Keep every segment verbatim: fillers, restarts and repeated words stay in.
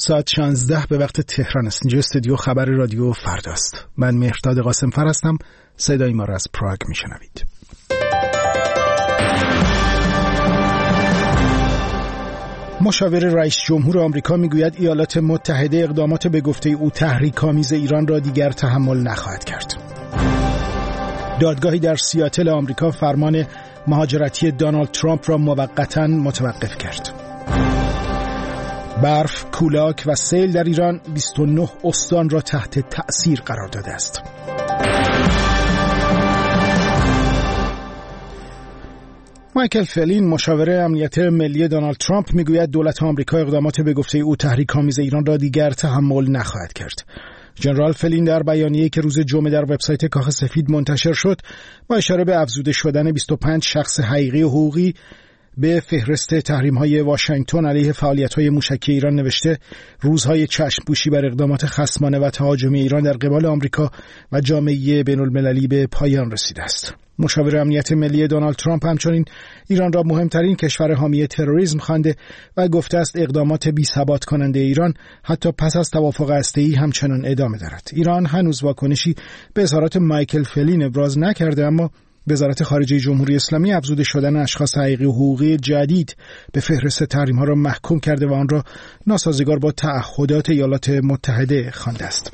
ساعت شانزده به وقت تهران است. اینجا استودیو خبر رادیو فردا است. من مهرداد قاسمفر هستم. صدای ما را از پراگ میشنوید. مشاور رئیس جمهور آمریکا میگوید ایالات متحده اقدامات به گفته او تحریک‌آمیز ایران را دیگر تحمل نخواهد کرد. دادگاهی در سیاتل آمریکا فرمان مهاجرتی دونالد ترامپ را موقتاً متوقف کرد. برف، کولاک و سیل در ایران بیست و نه استان را تحت تأثیر قرار داده است. مایکل فلین مشاور امنیت ملی دونالد ترامپ میگوید دولت آمریکا اقدامات به گفته او تحریک‌آمیز ایران را دیگر تحمل نخواهد کرد. ژنرال فلین در بیانیه‌ای که روز جمعه در وبسایت کاخ سفید منتشر شد با اشاره به افزوده شدن بیست و پنج شخص حقیقی و حقوقی به فهرست تحریم‌های واشنگتن علیه فعالیت‌های موشکی ایران نوشته روزهای چشم‌پوشی بر اقدامات خصمانه و تهاجمی ایران در قبال آمریکا و جامعه بین‌المللی به پایان رسیده است. مشاور امنیت ملی دونالد ترامپ همچنین ایران را مهمترین کشور حامی تروریسم خوانده و گفته است اقدامات بی‌ثبات کننده ایران حتی پس از توافق هسته‌ای همچنان ادامه دارد. ایران هنوز واکنشی به اظهارات مایکل فلین ابراز نکرده، اما وزارت خارجه جمهوری اسلامی افزوده شدن اشخاص حقیقی و حقوقی جدید به فهرست تحریم‌ها را محکوم کرده و آن را ناسازگار با تعهدات ایالات متحده خوانده است.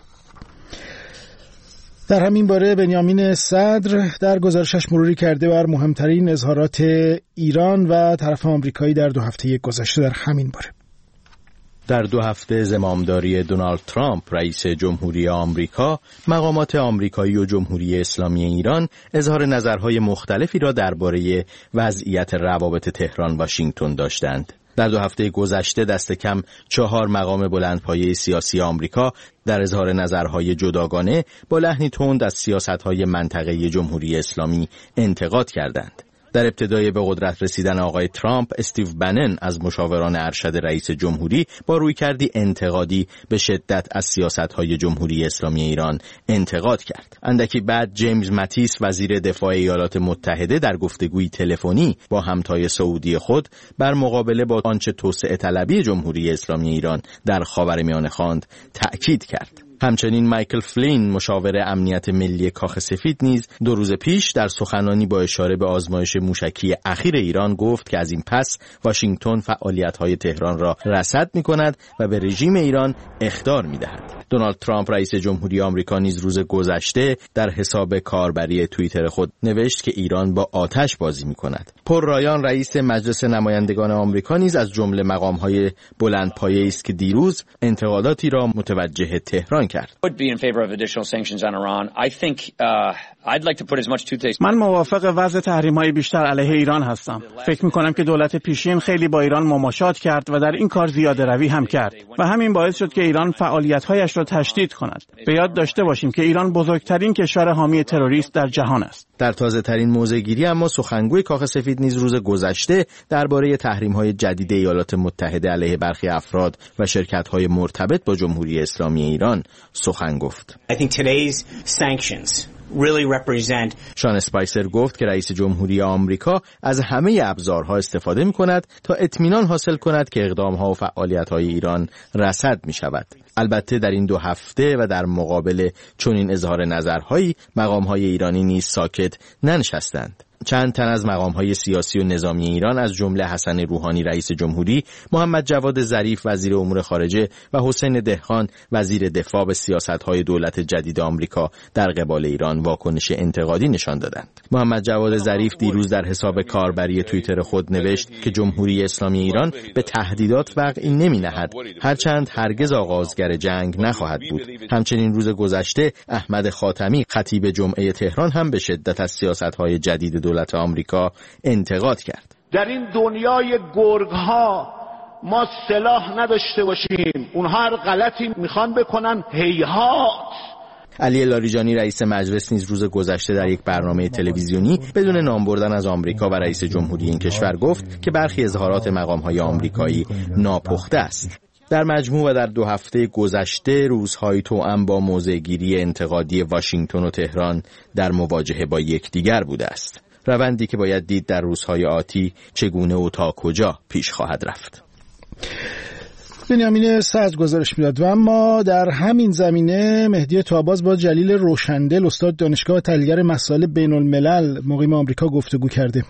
در همین باره بنیامین صدر در گزارشش مروری کرده بر مهمترین اظهارات ایران و طرف آمریکایی در دو هفته گذشته در همین باره. در دو هفته زمامداری دونالد ترامپ رئیس جمهوری آمریکا، مقامات آمریکایی و جمهوری اسلامی ایران اظهار نظرهای مختلفی را درباره وضعیت روابط تهران واشنگتن داشتند. در دو هفته گذشته دست کم چهار مقام بلندپایه سیاسی آمریکا در اظهار نظرهای جداگانه با لحنی تند از سیاست‌های منطقه جمهوری اسلامی انتقاد کردند. در ابتدای به قدرت رسیدن آقای ترامپ، استیو بنن از مشاوران ارشد رئیس جمهوری با رویکردی انتقادی به شدت از سیاست‌های جمهوری اسلامی ایران انتقاد کرد. اندکی بعد جیمز ماتیس وزیر دفاع ایالات متحده در گفتگوی تلفنی با همتای سعودی خود بر مقابله با آنچه توسعه طلبی جمهوری اسلامی ایران در خاورمیانه خواند تأکید کرد. همچنین مایکل فلین مشاور امنیت ملی کاخ سفید نیز دو روز پیش در سخنرانی با اشاره به آزمایش موشکی اخیر ایران گفت که از این پس واشنگتن فعالیت‌های تهران را رصد می‌کند و به رژیم ایران اخطار می‌دهد. دونالد ترامپ رئیس جمهوری آمریکا نیز روز گذشته در حساب کاربری توییتر خود نوشت که ایران با آتش بازی می‌کند. پل رایان رئیس مجلس نمایندگان آمریکا نیز از جمله مقام‌های بلندپایه‌ای است که دیروز انتقاداتی را متوجه تهران کرد. من موافق وضع تحریم‌های بیشتر علیه ایران هستم. فکر می‌کنم که دولت پیشین خیلی با ایران مماشات کرد و در این کار زیاده روی هم کرد و همین باعث شد که ایران فعالیت‌هایش را تشدید کند. به یاد داشته باشیم که ایران بزرگترین کشور حامی تروریست در جهان است. در تازه‌ترین موضع‌گیری اما سخنگوی کاخ سفید نیز روز گذشته درباره تحریم‌های جدید ایالات متحده علیه برخی افراد و شرکت‌های مرتبط با جمهوری اسلامی ایران سخن گفت. I think today's sanctions really represent شان اسپایسر گفت که رئیس جمهوری آمریکا از همه ابزارها استفاده می‌کند تا اطمینان حاصل کند که اقدام‌ها و فعالیت‌های ایران رصد می‌شود. البته در این دو هفته و در مقابل چنین اظهار نظرهایی مقام‌های ایرانی نیز ساکت ننشستند. چند تن از مقام‌های سیاسی و نظامی ایران از جمله حسن روحانی رئیس جمهوری، محمد جواد ظریف وزیر امور خارجه و حسین دهقان وزیر دفاع به سیاست‌های دولت جدید آمریکا در قبال ایران واکنش انتقادی نشان دادند. محمد جواد ظریف دیروز در حساب کاربری توییتر خود نوشت که جمهوری اسلامی ایران به تهدیدات وقعی نمی‌نهد، هرچند هرگز آغازگر جنگ نخواهد بود. همچنین روز گذشته احمد خاتمی خطیب جمعه تهران هم به شدت از سیاست‌های جدید دولت آمریکا انتقاد کرد. در این دنیای گرگ‌ها ما سلاح نداشته باشیم، اونها هر غلطی میخوان بکنن، هیهات. علی لاریجانی رئیس مجلس نیز روز گذشته در یک برنامه تلویزیونی بدون نام بردن از آمریکا و رئیس جمهوری این کشور گفت که برخی اظهارات مقام‌های آمریکایی ناپخته است. در مجموع و در دو هفته گذشته روزهای توأم با موضع‌گیری انتقادی واشنگتن و تهران در مواجهه با یکدیگر بوده است. روندی که باید دید در روزهای آتی چگونه و تا کجا پیش خواهد رفت. بنیامین سعد گزارش میداد. و اما در همین زمینه مهدی طاهباز با جلیل روشندل استاد دانشگاه و تحلیلگر مسائل بین الملل مقیم آمریکا گفتگو کرده.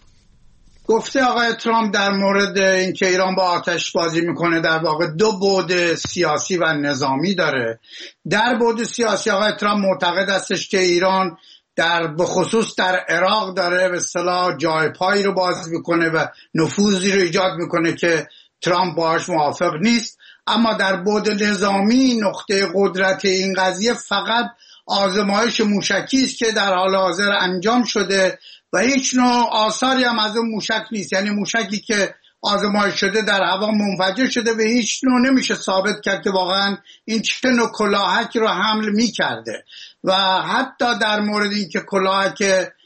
گفته آقای ترامپ در مورد اینکه ایران با آتش بازی میکنه در واقع دو بعد سیاسی و نظامی داره. در بعد سیاسی آقای ترامپ معتقد استش که ایران در بخصوص در عراق داره به اصطلاح جای پایی رو باز میکنه و نفوذی رو ایجاد میکنه که ترامپ باهاش موافق نیست. اما در بعد نظامی نقطه قدرت این قضیه فقط آزمایش موشکی است که در حال حاضر انجام شده و هیچ نوع آثاری هم از اون موشک نیست. یعنی موشکی که آزمایش شده در هوا منفجر شده و هیچ نوع نمیشه ثابت کرد که واقعا این چه نوع کلاهک رو حمل میکرده. و حتی در مورد این که کلاهک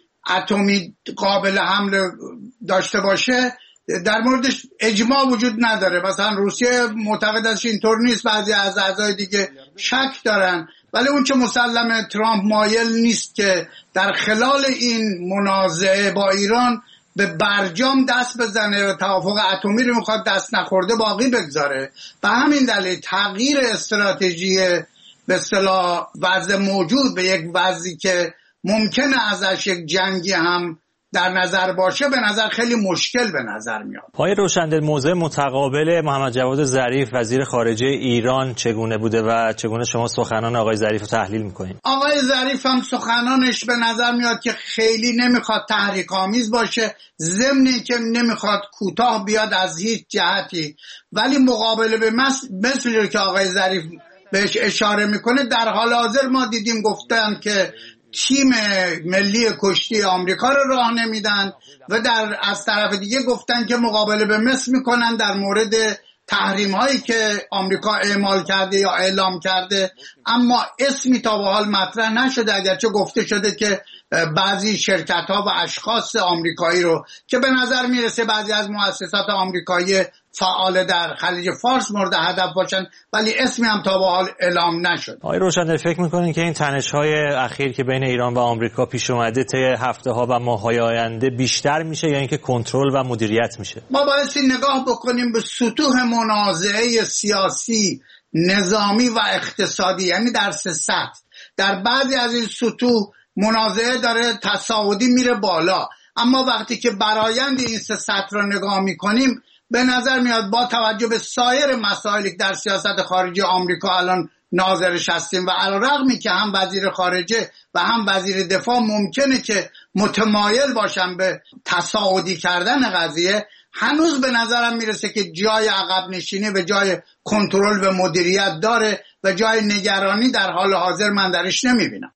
اتمی قابل حمل داشته باشه در موردش اجماع وجود نداره. مثلا روسیه معتقد است اینطور نیست، بعضی از اعضای دیگه شک دارن. ولی اون چه مسلمه ترامپ مایل نیست که در خلال این منازعه با ایران به برجام دست بزنه و توافق اتمی رو میخواد دست نخورده باقی بگذاره. به همین دلیل تغییر استراتژی به اصطلاح وضع موجود به یک وضعی که ممکنه ازش یک جنگی هم در نظر باشه به نظر خیلی مشکل به نظر میاد. آقای روشندل، موضع متقابل محمد جواد ظریف وزیر خارجه ایران چگونه بوده و چگونه شما سخنان آقای ظریف رو تحلیل میکنید؟ آقای ظریف هم سخنانش به نظر میاد که خیلی نمیخواد تحریک آمیز باشه، ضمن که نمیخواد کوتاه بیاد از هیچ جهتی، ولی مقابله به مثل که آقای ظریف بهش اشاره میکنه در حال حاضر ما دیدیم گفتن که تیم ملی کشتی آمریکا رو راه نمیدن و در از طرف دیگه گفتن که مقابله به مصر میکنن در مورد تحریم هایی که آمریکا اعمال کرده یا اعلام کرده. اما اسمی تا به حال مطرح نشده، اگرچه گفته شده که بعضی شرکت ها و اشخاص آمریکایی رو که به نظر میرسه بعضی از مؤسسات آمریکایی فعال در خلیج فارس مورد هدف باشن، ولی اسمی هم تا به حال اعلام نشد. آقای روشندل، فکر میکنین که این تنش‌های اخیر که بین ایران و آمریکا پیش اومده طی هفته‌ها و ماه‌های آینده بیشتر میشه یا اینکه کنترل و مدیریت میشه؟ ما بایستی نگاه بکنیم به سطوح منازعه سیاسی، نظامی و اقتصادی، یعنی در سه سطح. در بعضی از این سطوح منازعه داره تصاعدی میره بالا، اما وقتی که برآیند این سه سطح رو نگاه میکنیم به نظر میاد با توجه به سایر مسائلی که در سیاست خارجی آمریکا الان ناظرش هستیم و علیرغمی که هم وزیر خارجه و هم وزیر دفاع ممکنه که متمایل باشن به تصاعدی کردن قضیه، هنوز به نظرم میرسه که جای عقب نشینی و جای کنترل و مدیریت داره و جای نگرانی در حال حاضر من درش نمیبینم.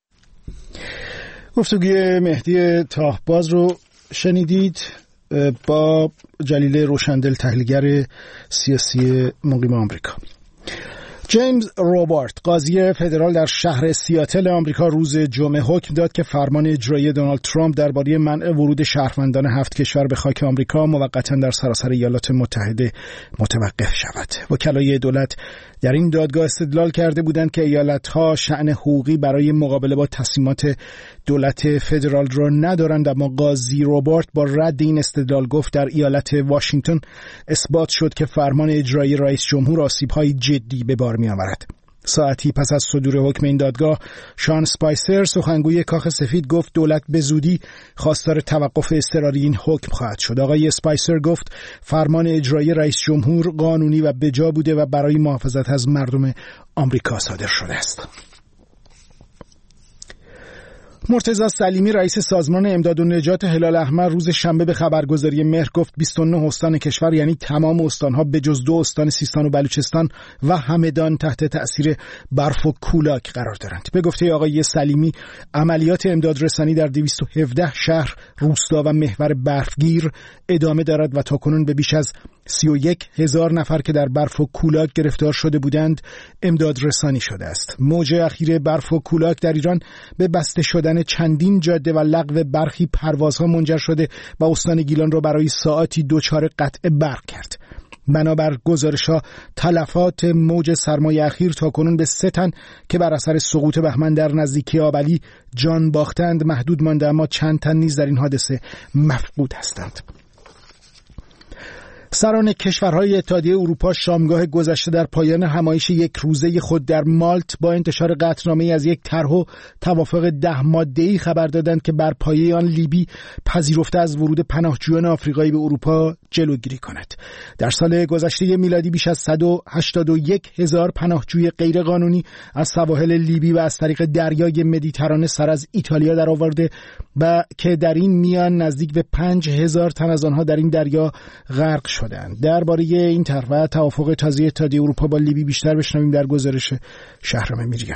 گفتگوی مهدی طاهباز رو شنیدید با جلیل روشندل تحلیلگر سیاسی مقیم آمریکا. جیمز روبارت قاضی فدرال در شهر سیاتل آمریکا روز جمعه حکم داد که فرمان اجرایی دونالد ترامپ درباره منع ورود شهروندان هفت کشور به خاک آمریکا موقتا در سراسر ایالات متحده متوقف شود. وکلای دولت در این دادگاه استدلال کرده بودند که ایالت‌ها شأن حقوقی برای مقابله با تصمیمات دولت فدرال را ندارند، اما قاضی روبارت با رد این استدلال گفت در ایالت واشنگتن اثبات شد که فرمان اجرایی رئیس جمهور آسیب‌های جدی به بار می‌آورد. ساعتی پس از صدور حکم این دادگاه، شان اسپایسر سخنگوی کاخ سفید گفت دولت به زودی خواستار توقف اضطراری این حکم خواهد شد. آقای اسپایسر گفت فرمان اجرایی رئیس جمهور قانونی و بجا بوده و برای محافظت از مردم آمریکا صادر شده است. مرتضی سلیمی رئیس سازمان امداد و نجات هلال احمر روز شنبه به خبرگزاری مهر گفت بیست و نه استان کشور، یعنی تمام استانها به جز دو استان سیستان و بلوچستان و همدان، تحت تأثیر برف و کولاک قرار دارند. به گفته آقای سلیمی عملیات امداد رسانی در دویست و هفده شهر، روستا و محور برفگیر ادامه دارد و تاکنون به بیش از سی و یک هزار نفر که در برف و کولاک گرفتار شده بودند امداد رسانی شده است. موج اخیر برف و کولاک در ایران به بسته شدن چندین جاده و لغو برخی پروازها منجر شده و استان گیلان را برای ساعتی دچار قطع برق کرد. بنابر گزارش‌ها تلفات موج سرمای اخیر تاکنون به سه تن که بر اثر سقوط بهمن در نزدیکی آبلی جان باختند محدود مانده، اما چند تن نیز در این حادثه مفقود هستند. سران کشورهای اتحادیه اروپا شامگاه گذشته در پایان همایش یک روزه خود در مالت با انتشار قطعنامه‌ای از یک طرح و توافق ده ماده‌ای خبر دادند که بر پایه آن لیبی پذیرفته از ورود پناهجویان آفریقایی به اروپا جلوگیری کند. در سال گذشته میلادی بیش از صد و هشتاد و یک هزار پناهجوی غیرقانونی از سواحل لیبی و از طریق دریای مدیترانه سر از ایتالیا درآورده و که در این میان نزدیک به پنج هزار تن از آنها در این دریا غرق شدند. درباره این طرح و توافق تازه اتحادیه اروپا با لیبی بیشتر بشنویم در گزارش شهرام میریان.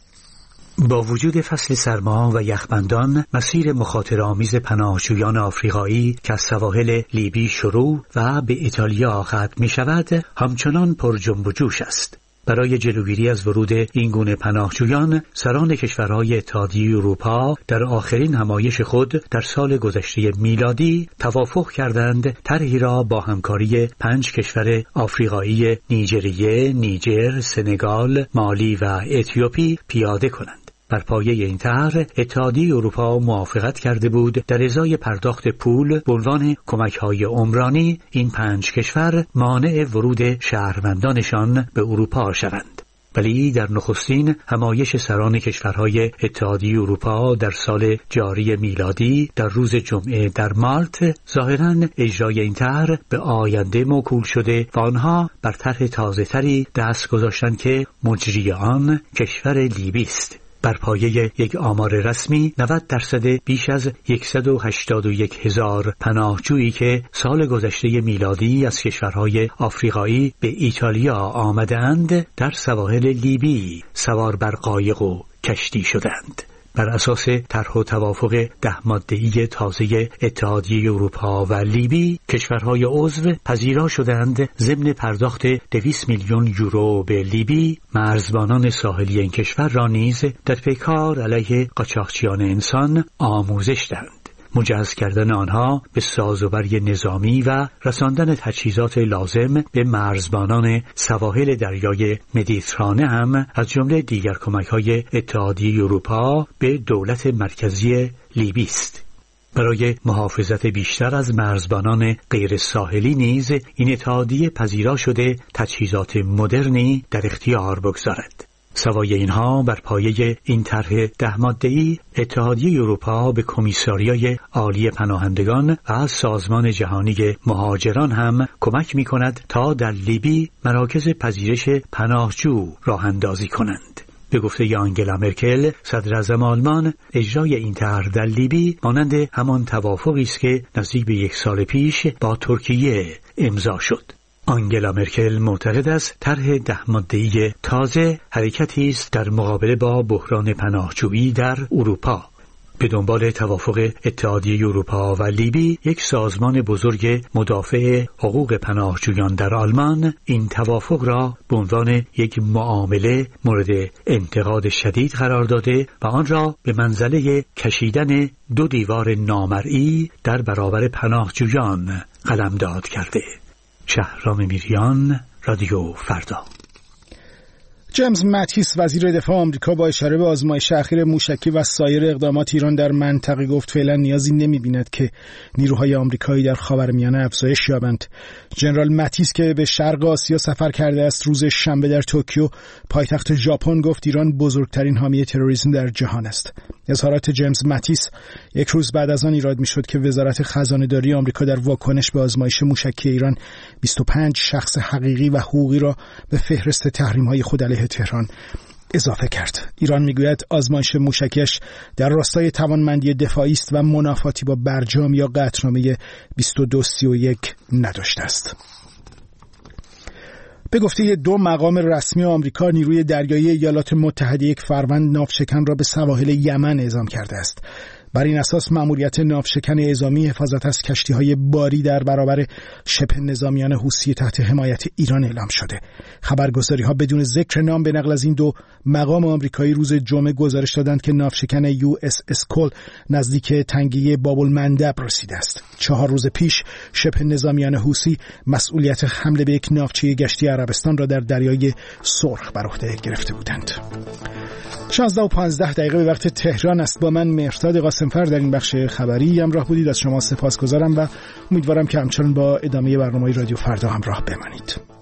با وجود فصل سرما و یخبندان، مسیر مخاطره‌آمیز پناهجویان آفریقایی که از سواحل لیبی شروع و به ایتالیا ختم می شود همچنان پر جنب و جوش است. برای جلوگیری از ورود این گونه پناهجویان، سران کشورهای اتحادیه اروپا در آخرین همایش خود در سال گذشته میلادی توافق کردند طرحی را با همکاری پنج کشور آفریقایی نیجریه، نیجر، سنگال، مالی و اتیوپی پیاده کنند. بر پایه این طرح اتحادیه اروپا موافقت کرده بود در ازای پرداخت پول به عنوان کمک‌های عمرانی این پنج کشور مانع ورود شهروندانشان به اروپا شوند. ولی در نخستین همایش سران کشورهای اتحادیه اروپا در سال جاری میلادی در روز جمعه در مالت ظاهراً اجرای این طرح به آینده موکول شده و آنها بر طرح تازه‌تری دست گذاشتند که مجری آن کشور لیبی است. بر پایه یک آمار رسمی نود درصد بیش از صد و هشتاد و یک هزار پناهجویی که سال گذشته میلادی از کشورهای آفریقایی به ایتالیا آمدند در سواحل لیبی سوار بر قایق و کشتی شدند. بر اساس طرح و توافق ده ماده‌ای تازه اتحادیه اروپا و لیبی، کشورهای عضو پذیرا شدند ضمن پرداخت دویست میلیون یورو به لیبی، مرزبانان ساحلی این کشور را نیز در پیکار علیه قاچاقچیان انسان آموزش دهند. مجهز کردن آنها به سازوبری نظامی و رساندن تجهیزات لازم به مرزبانان سواحل دریای مدیترانه هم از جمله دیگر کمک‌های اتحادیه اروپا به دولت مرکزی لیبی است. برای محافظت بیشتر از مرزبانان غیر ساحلی نیز این اتحادیه پذیرا شده تجهیزات مدرنی در اختیار بگذارد. سوای اینها بر پایه این طرح ده ماده‌ای اتحادیه اروپا به کمیساریای عالی پناهندگان و سازمان جهانی مهاجران هم کمک می کند تا در لیبی مراکز پذیرش پناهجو راه اندازی کنند. به گفته آنگلا مرکل صدراعظم آلمان، اجرای این طرح در لیبی مانند همان توافقی است که نزدیک به یک سال پیش با ترکیه امضا شد. آنگلا مرکل معتقد است طرح ده ماده‌ای تازه حرکتی است در مقابله با بحران پناهجویی در اروپا. به دنبال توافق اتحادیه اروپا و لیبی، یک سازمان بزرگ مدافع حقوق پناهجویان در آلمان این توافق را به عنوان یک معامله مورد انتقاد شدید قرار داده و آن را به منزله کشیدن دو دیوار نامرئی در برابر پناهجویان قلمداد کرده. شهرام میریان، رادیو فردا. جیمز ماتیس وزیر دفاع آمریکا با اشاره به آزمایش اخیر موشکی و سایر اقدامات ایران در منطقه گفت فعلا نیازی نمی‌بیند که نیروهای آمریکایی در خاورمیانه افزایش یابند. ژنرال ماتیس که به شرق آسیا سفر کرده است روز شنبه در توکیو پایتخت ژاپن گفت ایران بزرگترین حامی تروریسم در جهان است. اظهارات جیمز ماتیس یک روز بعد از آن ایراد می‌شد که وزارت خزانه‌داری آمریکا در واکنش به آزمایش موشکی ایران بیست و پنج شخص حقیقی و حقوقی را به فهرست تحریم‌های خود علیه تهران اضافه کرد. ایران میگوید آزمایش موشکیش در راستای توانمندی دفاعی است و منافاتی با برجام یا قطعنامه بیست و دو سی و یک نداشته است. به گفته دو مقام رسمی آمریکا، نیروی دریایی ایالات متحده یک فروند ناوشکن را به سواحل یمن اعزام کرده است. بر این اساس مأموریت ناوشکن اعزامی حفاظت از کشتی‌های باری در برابر شبه نظامیان حوثی تحت حمایت ایران اعلام شده. خبرگزاری‌ها بدون ذکر نام به نقل از این دو مقام آمریکایی روز جمعه گزارش دادند که ناوشکن یو اس اسکول نزدیک تنگه باب المندب رسیده است. چهار روز پیش شبه نظامیان حوثی مسئولیت حمله به یک ناوچه گشتی عربستان را در دریای سرخ بر عهده گرفته بودند. شانزده و پانزده دقیقه به وقت تهران است. با من مهرداد قاسمفر در این بخش خبری همراه بودید. از شما سپاسگزارم و امیدوارم که همچنان با ادامه برنامه‌های رادیو فردا همراه بمانید.